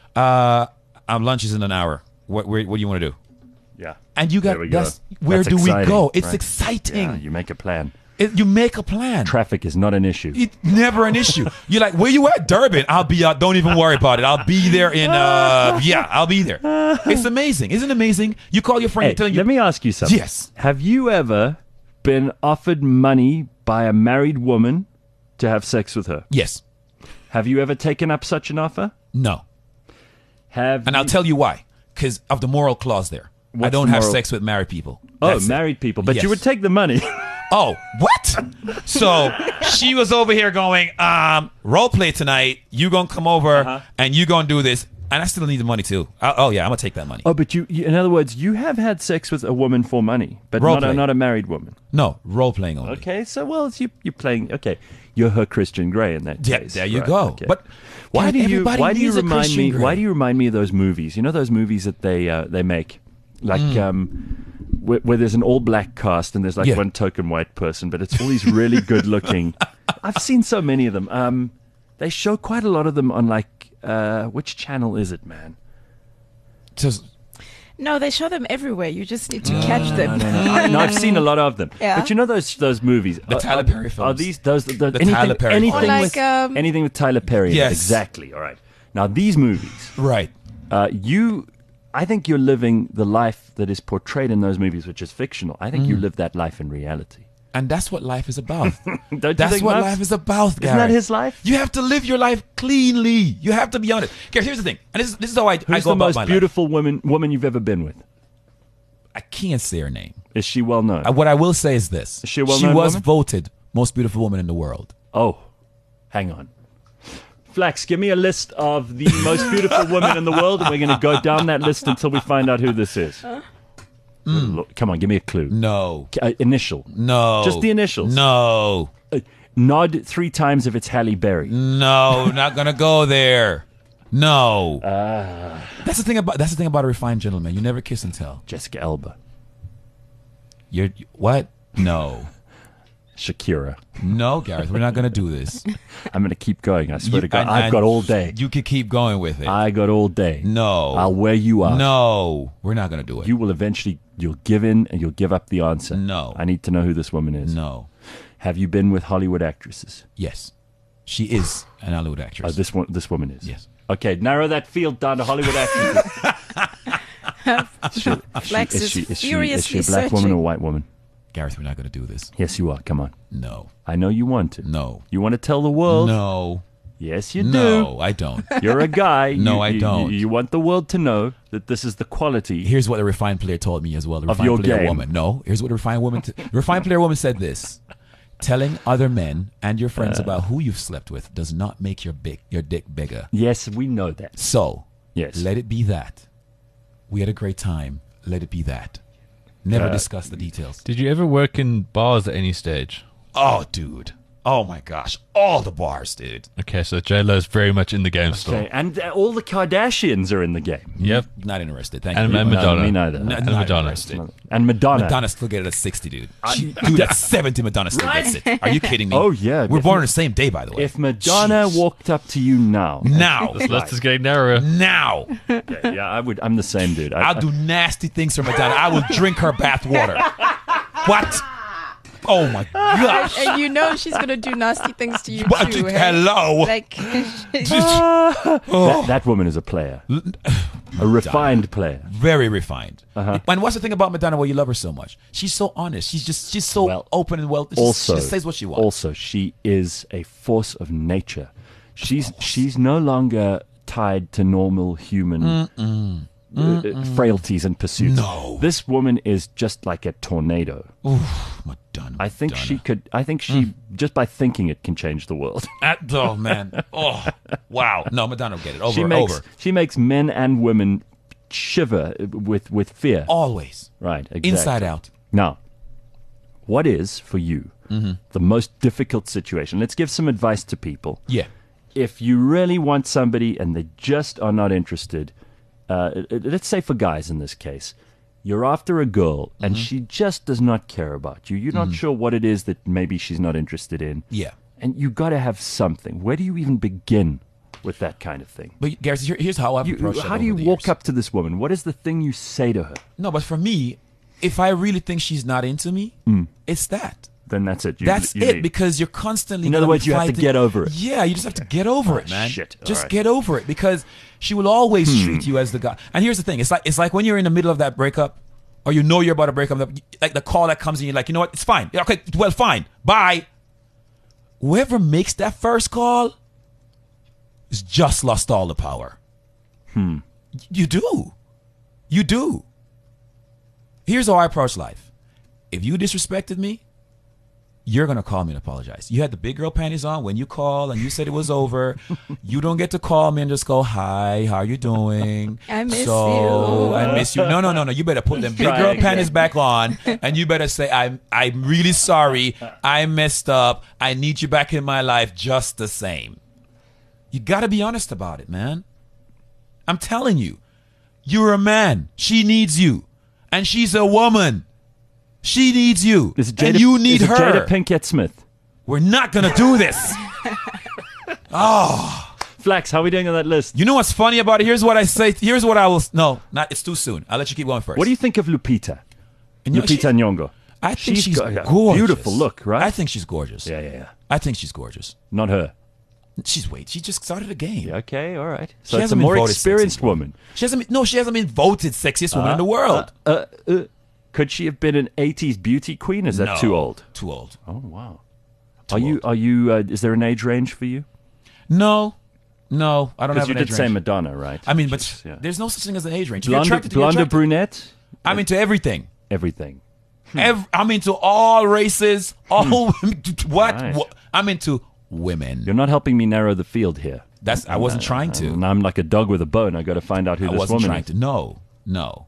S4: "Lunch is in an hour. What do you want to do?"
S2: Yeah.
S4: And you got
S2: There we go.
S4: that's where
S2: That's
S4: do we
S2: exciting,
S4: go? It's
S2: right.
S4: exciting.
S2: Yeah, you make a plan.
S4: You make a plan.
S2: Traffic is not an issue.
S4: It's never an issue. You're like, where you at? Durban. I'll be out. Don't even worry about it. I'll be there in, I'll be there. It's amazing. Isn't it amazing? You call your friend,
S2: Hey,
S4: you're telling you.
S2: let me ask you something.
S4: Yes.
S2: Have you ever been offered money by a married woman to have sex with her?
S4: Yes.
S2: Have you ever taken up such an offer?
S4: No.
S2: Have
S4: And
S2: you,
S4: I'll tell you why. Because of the moral clause there. I
S2: What's
S4: don't
S2: the
S4: have
S2: moral-
S4: sex with married people.
S2: Oh,
S4: That's it.
S2: married people. But
S4: Yes.
S2: you would take the money.
S4: Oh, what? So she was over here going, role play tonight. You gonna come over and you gonna do this. And I still need the money too. I'm gonna take that money.
S2: Oh, but you, in other words, you have had sex with a woman for money, but
S4: Role
S2: not
S4: play.
S2: not a married woman.
S4: No, role playing only.
S2: Okay, so well, it's you're playing. Okay, you're her Christian Grey in that
S4: Yeah,
S2: case.
S4: there you
S2: Right,
S4: go.
S2: okay.
S4: But
S2: why
S4: God,
S2: do you
S4: everybody
S2: why do you
S4: needs a
S2: remind
S4: Christian
S2: me?
S4: Grey.
S2: Why do you remind me of those movies? You know those movies that they make, like where there's an all black cast and there's like
S4: Yeah.
S2: one token white person, but it's all these really good looking. I've seen so many of them. They show quite a lot of them on like which channel is it, man?
S4: Just
S3: No, they show them everywhere. You just need to catch them.
S2: No, I've seen a lot of them.
S3: Yeah.
S2: But you know those movies.
S4: The Tyler Perry
S2: Are
S4: films.
S2: these those the
S4: Tyler
S2: anything,
S4: Perry
S2: anything
S4: films.
S3: Or
S2: with
S3: like,
S2: anything with Tyler Perry? in it,
S4: Yes.
S2: exactly. All right. Now these movies,
S4: right.
S2: I think you're living the life that is portrayed in those movies, which is fictional. I think you live that life in reality.
S4: And that's what life is about.
S2: Don't you
S4: That's
S2: think,
S4: what
S2: Mubs?
S4: life is about, Gary.
S2: Isn't that his life?
S4: You have to live your life cleanly. You have to be honest. Gary, here's the thing. And this is how I
S2: Who's
S4: go
S2: the
S4: about
S2: most
S4: my
S2: beautiful woman you've ever been with?
S4: life. I can't say her name.
S2: Is she well known?
S4: What I will say is this.
S2: Is she a well-known
S4: was
S2: woman?
S4: voted most beautiful woman in the world.
S2: Oh, hang on. Flax, give me a list of the most beautiful women in the world, and we're going to go down that list until we find out who this is. Look, come on, give me a clue.
S4: No.
S2: Initial.
S4: No.
S2: Just the initials.
S4: No.
S2: Nod 3 times if it's Halle Berry.
S4: No, not gonna go there. No. That's the thing about a refined gentleman. You never kiss and tell.
S2: Jessica Alba.
S4: You're what? No.
S2: Shakira.
S4: No, Gareth, we're not going to do this.
S2: I'm going to keep going. I swear
S4: You-
S2: to God.
S4: and-
S2: I've
S4: and
S2: got all day.
S4: You could keep going with it.
S2: I got all day.
S4: No.
S2: I'll wear you out.
S4: No, we're not going to do it.
S2: You will eventually, you'll give in and you'll give up the answer.
S4: No.
S2: I need to know who this woman is.
S4: No.
S2: Have you been with Hollywood actresses?
S4: Yes. She is an Hollywood
S2: Oh,
S4: actress.
S2: this woman is.
S4: Yes.
S2: Okay, narrow that field down to Hollywood actresses.
S3: Flex is
S2: is she a
S3: furiously
S2: black woman
S3: searching.
S2: or a white woman?
S4: Gareth, we're not going to do this.
S2: Yes, you are. Come on.
S4: No.
S2: I know you want to.
S4: No.
S2: You want to tell the world?
S4: No.
S2: Yes, you do.
S4: No, I don't.
S2: You're a guy.
S4: No,
S2: You-
S4: I
S2: you-
S4: don't.
S2: You want the world to know that this is the quality.
S4: Here's what the refined player told me as well. The
S2: Of
S4: refined
S2: your
S4: player
S2: game.
S4: woman. No, here's what the refined woman. The refined player woman said this: telling other men and your friends about who you've slept with does not make your dick bigger.
S2: Yes, we know that.
S4: So,
S2: Yes.
S4: let it be that. We had a great time. Let it be that. Never discuss the details.
S1: Did you ever work in bars at any stage?
S4: Oh, dude. Oh my gosh. All the bars, dude.
S1: Okay, so J-Lo's very much in the game still.
S2: Okay, and all the Kardashians are in the game.
S1: Yep.
S4: Not interested. Thank
S1: And
S4: you.
S1: Madonna.
S2: No, me neither.
S4: Not
S1: And Madonna.
S4: interested.
S2: And Madonna.
S4: Madonna still get it at 60, dude. Dude, at 70, Madonna still gets it. Are you kidding me?
S2: Oh, yeah.
S4: We're born on the same day, by the way.
S2: If Madonna
S4: Jeez.
S2: walked up to you now,
S4: Now.
S1: This list is getting narrower.
S4: Now.
S2: yeah, I would. I'm the same dude.
S4: I'll do nasty things for Madonna. I will drink her bath water. What? Oh my gosh.
S3: And you know she's gonna do nasty things to you
S4: What?
S3: too. hey?
S4: Hello.
S3: Like,
S2: that woman is a player, a refined player.
S4: Very refined.
S2: Uh-huh.
S4: And what's the thing about Madonna? Why you love her so much? She's so honest. She's so
S2: Well,
S4: open and well.
S2: Also,
S4: she just says what she wants.
S2: Also, she is a force of nature. She's no longer tied to normal human frailties and pursuits.
S4: No.
S2: This woman is just like a tornado.
S4: Madonna.
S2: I think
S4: Madonna.
S2: she could. I think she just by thinking it can change the world.
S4: Oh man. Oh wow. No, Madonna will get it. Over.
S2: She makes men and women shiver with fear.
S4: Always.
S2: Right. Exactly.
S4: Inside out.
S2: Now, what is for you the most difficult situation? Let's give some advice to people.
S4: Yeah.
S2: If you really want somebody and they just are not interested, let's say for guys in this case, you're after a girl and she just does not care about you. You're not sure what it is that maybe she's not interested in.
S4: Yeah.
S2: And you got to have something. Where do you even begin with that kind of thing?
S4: But Gareth, here's how I've approached it
S2: How do you
S4: over the
S2: walk
S4: years.
S2: up to this woman? What is the thing you say to her?
S4: No, but for me, if I really think she's not into me, it's that.
S2: Then that's it.
S4: That's
S2: you
S4: it,
S2: leave.
S4: because you're constantly.
S2: In other
S4: gonna
S2: words,
S4: be
S2: you have to
S4: fighting-
S2: get over it.
S4: Yeah, you just have to get over it, man.
S2: shit. All
S4: Just
S2: right.
S4: get over it, because she will always treat you as the guy. And here's the thing: it's like when you're in the middle of that breakup, or you know you're about to break up, like the call that comes in, you're like, you know what? It's fine. Yeah, okay, well, fine. Bye. Whoever makes that first call has just lost all the power. You do. You do. Here's how I approach life. If you disrespected me, you're going to call me and apologize. You had the big girl panties on when you call and you said it was over. You don't get to call me and just go, hi, how you doing?
S3: I miss
S4: so,
S3: you.
S4: I miss you. No. You better put them big
S2: Try
S4: girl
S2: again.
S4: panties back on and you better say, I'm really sorry. I messed up. I need you back in my life just the same. You got to be honest about it, man. I'm telling you. You're a man. She needs you. And she's a woman. She needs you.
S2: Is it
S4: and you need
S2: is it
S4: her.
S2: Jada Pinkett Smith?
S4: We're not going to do this.
S2: Flax, how are we doing on that list?
S4: You know what's funny about it? Here's what I say. Here's what I will. No, not. It's too soon. I'll let you keep going first.
S2: What do you think of Lupita?
S4: And you know,
S2: Lupita Nyong'o.
S4: I think she's
S2: got a
S4: gorgeous.
S2: beautiful look, right?
S4: I think she's gorgeous.
S2: Yeah.
S4: I think she's gorgeous.
S2: Not her.
S4: She just started a game.
S2: Yeah, okay, all right.
S4: She
S2: So it's a
S4: hasn't been
S2: more
S4: voted
S2: experienced
S4: sexiest
S2: woman.
S4: She hasn't been voted sexiest woman in the world.
S2: Could she have been an 80s beauty queen? Is that
S4: No,
S2: too old?
S4: Too old.
S2: Oh, wow.
S4: Too
S2: Are you, is there an age range for you?
S4: No, I don't have
S2: Because you
S4: an
S2: did
S4: age
S2: say
S4: range.
S2: Madonna, right?
S4: I mean,
S2: Which
S4: but
S2: is, yeah.
S4: there's no such thing as an age range. If you're
S2: Blonde,
S4: attracted to, you're
S2: blonde or
S4: attracted.
S2: brunette?
S4: I'm into everything.
S2: Everything.
S4: I'm into all races. All what?
S2: Right.
S4: What? I'm into women.
S2: You're not helping me narrow the field here.
S4: I wasn't trying to.
S2: And I'm like a dog with a bone. I got to find out who
S4: I
S2: this
S4: wasn't
S2: woman
S4: trying
S2: is.
S4: to. No.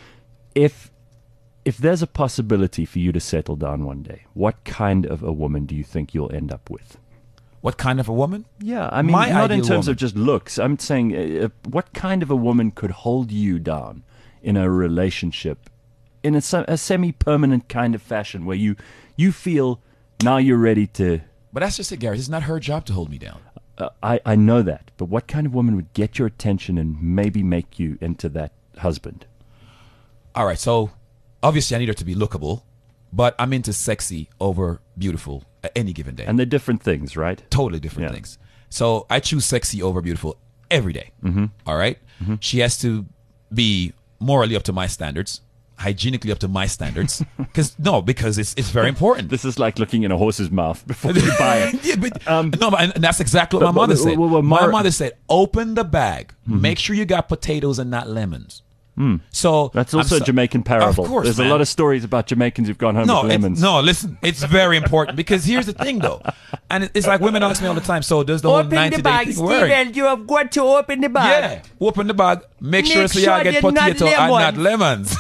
S2: If there's a possibility for you to settle down one day, what kind of a woman do you think you'll end up with?
S4: What kind of a woman?
S2: Yeah, I mean,
S4: My
S2: not in
S4: ideal
S2: terms
S4: woman.
S2: of just looks. I'm saying, what kind of a woman could hold you down in a relationship in a semi-permanent kind of fashion where you feel now you're ready to.
S4: But that's just it, Gareth. It's not her job to hold me down.
S2: I know that, but what kind of woman would get your attention and maybe make you into that husband?
S4: All right, so obviously I need her to be lookable, but I'm into sexy over beautiful at any given day.
S2: And they're different things, right?
S4: Totally different
S2: Yeah.
S4: things. So I choose sexy over beautiful every day. Mm-hmm. All right? She has to be morally up to my standards, hygienically up to my standards. Because it's very important.
S2: This is like looking in a horse's mouth before you buy it.
S4: Yeah, but, no, and that's exactly what my mother said. My mother said, open the bag. Make sure you got potatoes and not lemons. So
S2: That's also a Jamaican parable.
S4: Of course,
S2: There's
S4: man.
S2: a lot of stories about Jamaicans who've gone home with lemons.
S4: Listen, it's very important because here's the thing, though, and it's like women ask me all the time. So does the whole 90-day thing work?
S5: Steven, you have got to open the bag.
S4: Yeah, open the bag. Make sure
S5: Make
S4: so you
S5: sure
S4: get
S5: they're not
S4: potato and not lemons.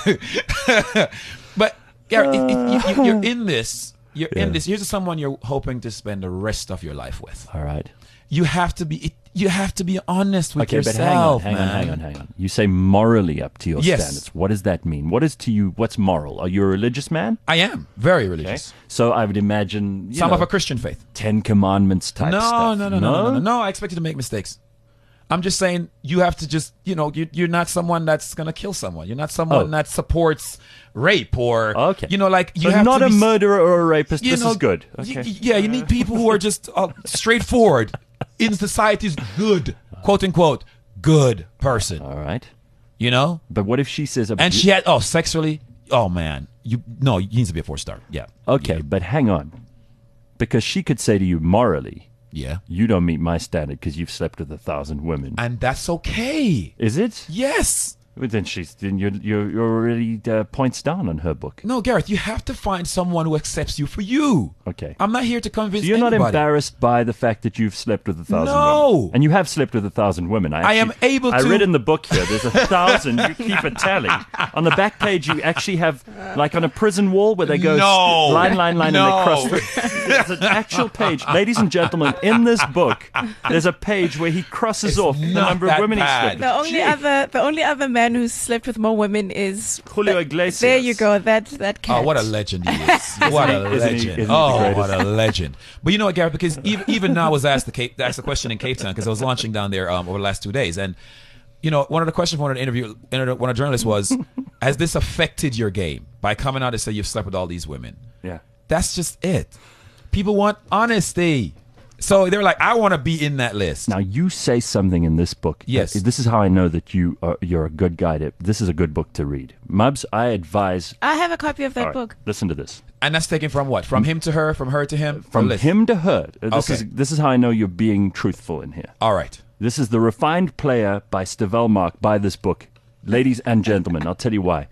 S4: But Gary, you're in this. You're in this. Here's someone you're hoping to spend the rest of your life with.
S2: All right.
S4: You have to be. You have to be honest with
S2: Okay, but
S4: yourself.
S2: hang on. You say morally up to your
S4: Yes.
S2: standards. What does that mean? What is to you? What's moral? Are you a religious man?
S4: I am very
S2: Okay.
S4: religious.
S2: So I would imagine
S4: Some of a Christian faith.
S2: 10 Commandments type stuff.
S4: No. I expect you to make mistakes. I'm just saying you have to just, you're not someone that's going to kill someone. You're not someone that supports rape or,
S2: Okay.
S4: like you
S2: So
S4: have
S2: not
S4: to
S2: a
S4: be,
S2: murderer or a rapist.
S4: you
S2: This
S4: know,
S2: is good.
S4: y-
S2: Okay.
S4: yeah, you need people who are just straightforward in society's good, quote unquote, good person,
S2: All right.
S4: you know?
S2: But what if she says...
S4: And she had, sexually, man, he needs to be a 4-star. Yeah.
S2: Okay,
S4: Yeah.
S2: but hang on. Because she could say to you morally,
S4: Yeah.
S2: you don't meet my standard because you've slept with 1,000 women.
S4: And that's okay.
S2: Is it?
S4: Yes.
S2: Well, then you're already points down on her book.
S4: No, Gareth, you have to find someone who accepts you for you.
S2: Okay.
S4: I'm not here to convince
S2: So you're not
S4: anybody.
S2: embarrassed by the fact that you've slept with 1,000
S4: No.
S2: women? And you have slept with 1,000 women.
S4: I am able
S2: I
S4: to-
S2: read in the book here, there's 1,000, you keep a tally. On the back page, you actually have, like on a prison wall where they go
S4: No.
S2: line, and
S4: No.
S2: they cross. There's an actual page. Ladies and gentlemen, in this book, there's a page where he crosses
S4: It's
S2: off the
S4: not
S2: number of
S4: that
S2: women
S4: bad.
S2: he's slept with.
S3: The only other man who's slept with more women is
S2: Julio Iglesias.
S3: There you go. That cat.
S4: Oh, what a legend he is. What a
S2: Isn't he-
S4: legend.
S2: isn't he the
S4: Oh,
S2: greatest?
S4: what a legend. But you know what, Gareth, because even now I was asked the question in Cape Town because I was launching down there over the last 2 days. And, one of the questions from one of the journalists was, has this affected your game by coming out and say you've slept with all these women?
S2: Yeah.
S4: That's just it. People want honesty. So they're like, I want to be in that list.
S2: Now you say something in this book.
S4: Yes.
S2: This is how I know that you're a good guy. This is a good book to read. Mubs, I advise.
S3: I have a copy of that
S2: All right,
S3: book.
S2: listen to this.
S4: And that's taken from what? From him to her? From her to him?
S2: From
S4: The list.
S2: him to her.
S4: Okay.
S2: This is how I know you're being truthful in here.
S4: All right.
S2: This is The Refined Player by Stavelmark. Buy this book. Ladies and gentlemen, I'll tell you why.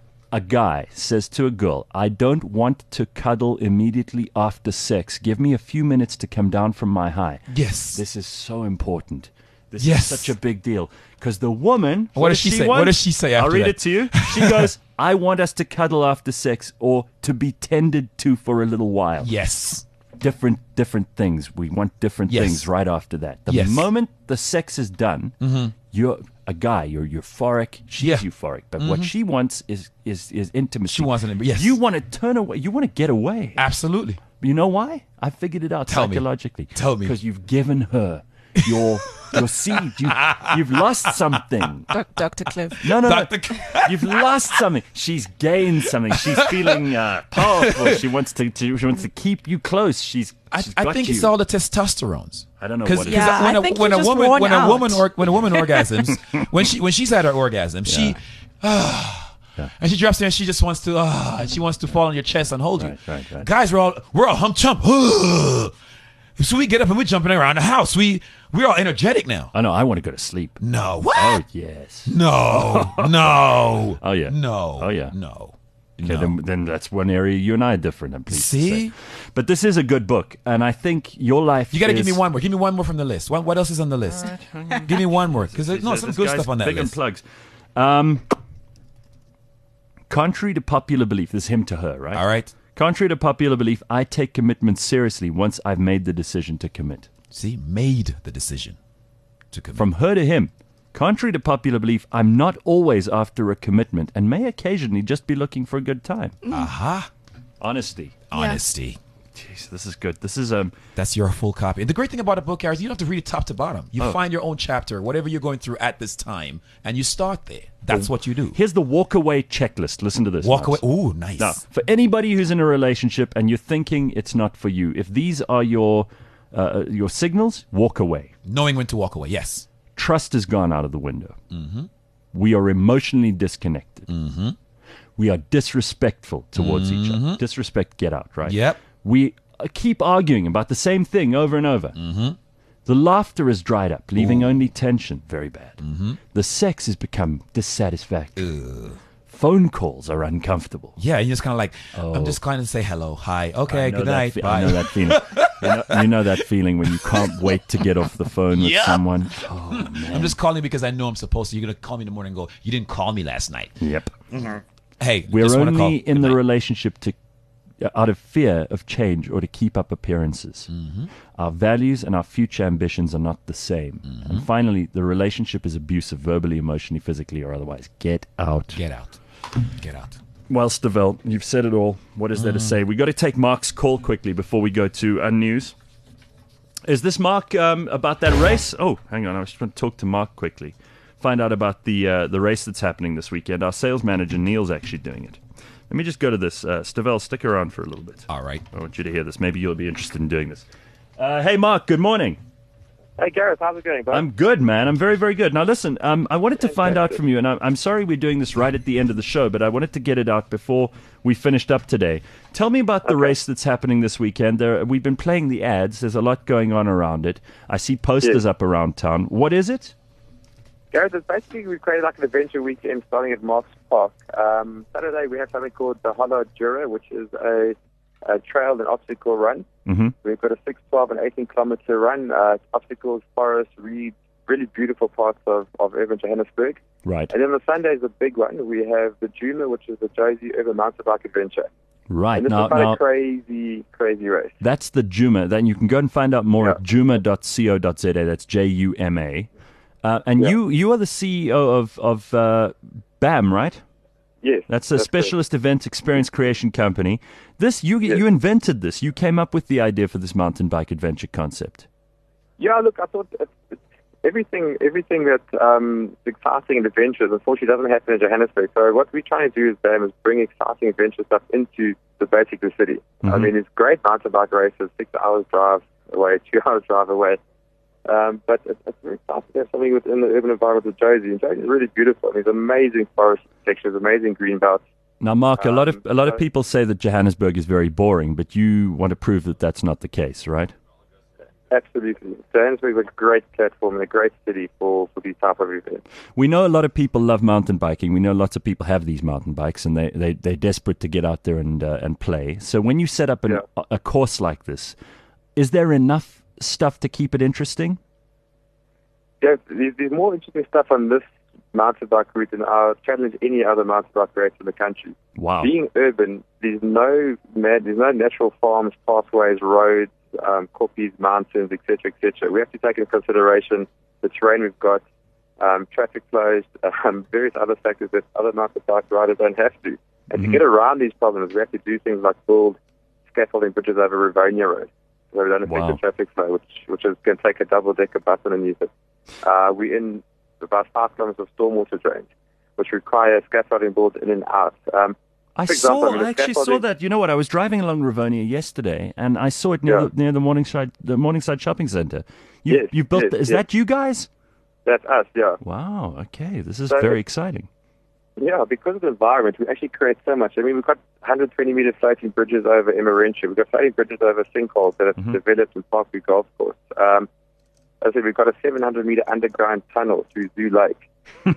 S2: A guy says to a girl, I don't want to cuddle immediately after sex. Give me a few minutes to come down from my high.
S4: Yes.
S2: This is so important. This
S4: Yes.
S2: is such a big deal. Because the woman...
S4: What does she say?
S2: want?
S4: What does she say after
S2: I'll read
S4: that?
S2: it to you. She goes, I want us to cuddle after sex or to be tended to for a little while.
S4: Yes.
S2: Different things. We want different
S4: Yes.
S2: things right after that. The
S4: Yes.
S2: moment the sex is done, you're a guy, you're euphoric, she's
S4: Yeah.
S2: euphoric. But what she wants is intimacy.
S4: She wants an yes.
S2: You want to turn away, you want to get away.
S4: Absolutely.
S2: You know why? I figured it out
S4: Tell me.
S2: psychologically.
S4: Tell me.
S2: Because you've given her your seed. You've lost something.
S3: Dr. Cliff.
S2: No.
S4: Dr.
S2: You've lost something. She's gained something. She's feeling powerful. She wants to keep you close. She's
S4: I
S2: got
S4: think
S2: you.
S4: it's all the testosterones.
S2: I don't know
S4: Because
S2: what it is.
S3: Yeah, I think you're just worn
S4: when a
S3: out.
S4: woman orgasms, when she's had her orgasm, she and she drops there and she just wants to and she wants to fall on your chest and hold you.
S2: Right.
S4: Guys, we're all hump chump. So we get up and we're jumping around the house. We're all energetic now.
S2: I know. I want to go to sleep.
S4: No. What?
S2: Oh yes.
S4: No. No.
S2: Oh yeah.
S4: No.
S2: Oh yeah.
S4: No.
S2: Okay,
S4: No.
S2: then that's one area you and I are different. I'm pleased to
S4: See?
S2: say. But this is a good book, and I think your life.
S4: You got to give me
S2: is-
S4: one more. Give me one more from the list. What else is on the list? Give me one more. Because there's some
S2: This
S4: good
S2: guy's
S4: stuff on that
S2: big
S4: list.
S2: and plugs. Contrary to popular belief, this is him to her, right?
S4: All right.
S2: Contrary to popular belief, I take commitment seriously once I've made the decision to commit.
S4: See, made the decision to commit.
S2: From her to him. Contrary to popular belief, I'm not always after a commitment and may occasionally just be looking for a good time.
S4: Aha.
S2: Honesty.
S4: Honesty.
S2: Jeez, this is good. This is
S4: That's your full copy. And the great thing about a book, Harris, you don't have to read it top to bottom. You find your own chapter, whatever you're going through at this time, and you start there. That's what you do.
S2: Here's the walk away checklist. Listen to this.
S4: Walk away.
S2: Marks.
S4: Ooh, nice.
S2: Now, for anybody who's in a relationship and you're thinking it's not for you, if these are your signals, walk away.
S4: Knowing when to walk away. Yes.
S2: Trust has gone out of the window. We are emotionally disconnected. We are disrespectful towards each other. Disrespect, get out, right?
S4: Yep.
S2: We keep arguing about the same thing over and over. The laughter has dried up, leaving only tension. Very bad. The sex has become dissatisfactory. Phone calls are uncomfortable.
S4: Yeah, and you're just kind of like, I'm just going to say hello, hi, okay, good night, bye.
S2: I know that feeling. you know that feeling when you can't wait to get off the phone with someone. Oh, man.
S4: I'm just calling because I know I'm supposed to. You're going to call me in the morning and go, you didn't call me last night.
S2: Yep.
S4: Hey,
S2: We're
S4: just wanna
S2: only
S4: call.
S2: in
S4: Good
S2: the
S4: night.
S2: relationship out of fear of change or to keep up appearances. Our values and our future ambitions are not the same. And finally, the relationship is abusive, verbally, emotionally, physically, or otherwise. Get out.
S4: Get out. Get out.
S2: Well, Stavel, you've said it all. What is there to say? We got to take Mark's call quickly before we go to news. Is this Mark about that race? Oh, hang on. I was trying to talk to Mark quickly. Find out about the race that's happening this weekend. Our sales manager, Neil's actually doing it. Let me just go to this. Stavel, stick around for a little bit.
S4: All right.
S2: I want you to hear this. Maybe you'll be interested in doing this. Hey, Mark, good morning.
S6: Hey, Gareth, how's it going, bud?
S2: I'm good, man. I'm very, very good. Now, listen, I wanted to find out from you, and I'm sorry we're doing this right at the end of the show, but I wanted to get it out before we finished up today. Tell me about the race that's happening this weekend. We've been playing the ads. There's a lot going on around it. I see posters up around town. What is it?
S6: Gareth, it's basically we've created like an adventure weekend starting at Marks Park. Saturday we have something called the Hollow Jura, which is a trail and obstacle run. We've got a 6, 12, and 18-kilometer run. Obstacles, forests, reeds, really beautiful parts of urban Johannesburg.
S2: Right.
S6: And then on Sunday is the big one. We have the Juma, which is the Josie Urban Mountain Bike Adventure.
S2: Right.
S6: And this is quite a crazy, crazy race.
S2: That's the Juma. Then you can go and find out more at juma.co.za. That's Juma. And you are the CEO of BAM, right?
S6: Yes.
S2: That's a specialist event experience creation company. You invented this. You came up with the idea for this mountain bike adventure concept.
S6: Yeah, look, I thought everything that is exciting and adventurous, unfortunately, doesn't happen in Johannesburg. So what we're trying to do is bring exciting adventure stuff into the city. I mean, it's great mountain bike races, 6 hours drive away, 2 hours drive away. But it's very exciting to have something within the urban environment of Josie. And Josie is really beautiful. I mean, there's amazing forest sections, amazing green belts.
S2: Now, Mark, a lot of people say that Johannesburg is very boring, but you want to prove that that's not the case, right?
S6: Absolutely. Johannesburg is a great platform and a great city for these type of events.
S2: We know a lot of people love mountain biking. We know lots of people have these mountain bikes, and they're desperate to get out there and play. So when you set up a course like this, is there enough stuff to keep it interesting?
S6: Yeah, there's more interesting stuff on this mountain bike route than I challenge any other mountain bike race in the country.
S2: Wow.
S6: Being urban, there's no natural farms, pathways, roads, koppies, mountains, etc., etc. We have to take into consideration the terrain we've got, traffic flows, various other factors that other mountain bike riders don't have to. And to get around these problems, we have to do things like build scaffolding bridges over Rivonia Road, so we don't affect the traffic flow, which is going to take a double-decker bus underneath it. We're in about 5 kilometers of stormwater drains, which require scaffolding boards in and out.
S2: I actually saw that. You know what? I was driving along Rivonia yesterday, and I saw it near the Morningside Shopping Centre. You built. Is that you guys?
S6: That's us. Yeah.
S2: Wow. Okay. This is very exciting.
S6: Yeah, because of the environment, we actually create so much. I mean, we've got 120-meter floating bridges over Emmarentia. We've got floating bridges over sinkholes that have developed in Parkview Golf Course. As I said, we've got a 700-meter underground tunnel through Zoo Lake.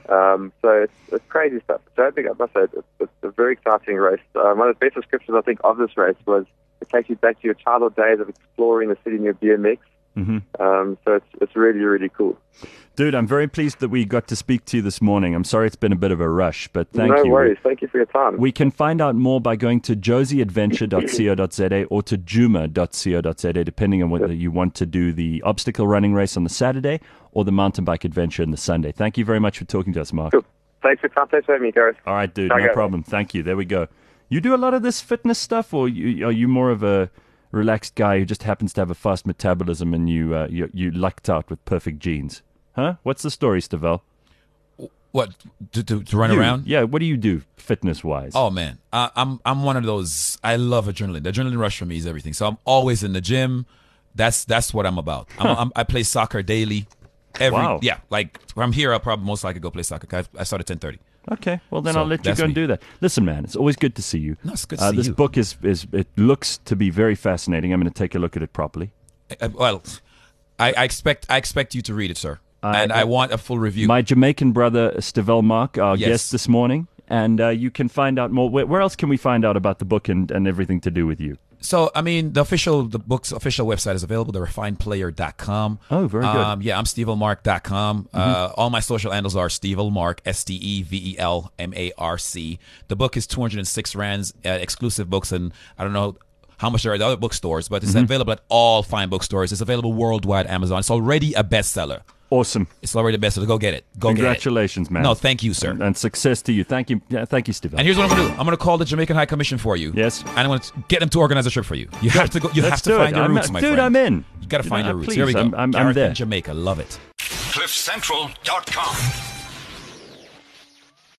S6: So it's crazy stuff. So I think I must say it's a very exciting race. One of the best descriptions I think of this race was it takes you back to your childhood days of exploring the city in your BMX So it's really, really cool.
S2: Dude, I'm very pleased that we got to speak to you this morning. I'm sorry it's been a bit of a rush, but thank you.
S6: No worries. Thank you for your time.
S2: We can find out more by going to josieadventure.co.za or to juma.co.za, depending on whether you want to do the obstacle running race on the Saturday or the mountain bike adventure on the Sunday. Thank you very much for talking to us, Mark.
S6: Cool. Thanks for having me, Gareth.
S2: All right, dude,
S6: Okay.
S2: no problem. Thank you. There we go. You do a lot of this fitness stuff, or are you more of a relaxed guy who just happens to have a fast metabolism and you lucked out with perfect genes? Huh? What's the story, Stavel?
S4: What to run around?
S2: Yeah. What do you do fitness wise?
S4: Oh man, I'm one of those. I love adrenaline. The adrenaline rush for me is everything. So I'm always in the gym. That's what I'm about. I play soccer daily.
S2: Wow.
S4: Yeah, like from here, I'll probably most likely go play soccer. 'Cause I start at 10:30.
S2: Okay. Well, then
S4: So
S2: I'll let you
S4: that's
S2: go and
S4: me.
S2: do that. Listen, man, it's always good to see you.
S4: No, it's good to see
S2: this
S4: you.
S2: book is it looks to be very fascinating. I'm going to take a look at it properly.
S4: Well, I expect you to read it, sir, and I want a full review.
S2: My Jamaican brother, Stavel Mark, our
S4: Yes.
S2: guest this morning. And you can find out more. Where else can we find out about the book and everything to do with you?
S4: So, I mean, the book's official website is available, therefineplayer.com.
S2: Oh, very good.
S4: Yeah, I'm stevelmark.com. All my social handles are stevelmark, STEVELMARC. The book is 206 rands, exclusive books, and I don't know how much there are at the other bookstores, but it's available at all fine bookstores. It's available worldwide, Amazon. It's already a bestseller.
S2: Awesome.
S4: It's already a bestseller. Go get it. Go get it.
S2: Congratulations, man.
S4: No, thank you, sir.
S2: And success to you. Thank you. Yeah, thank you, Stavel.
S4: And here's what I'm gonna do. I'm gonna call the Jamaican High Commission for you.
S2: Yes.
S4: And I'm gonna get them to organize a trip for you. You have to go. You
S2: Let's
S4: have to
S2: do
S4: find
S2: it.
S4: your roots, my
S2: dude,
S4: friend.
S2: I'm in.
S4: You gotta find your roots.
S2: Please,
S4: Here we go.
S2: I'm
S4: Gareth
S2: there.
S4: in Jamaica. Love it.
S7: CliffCentral.com.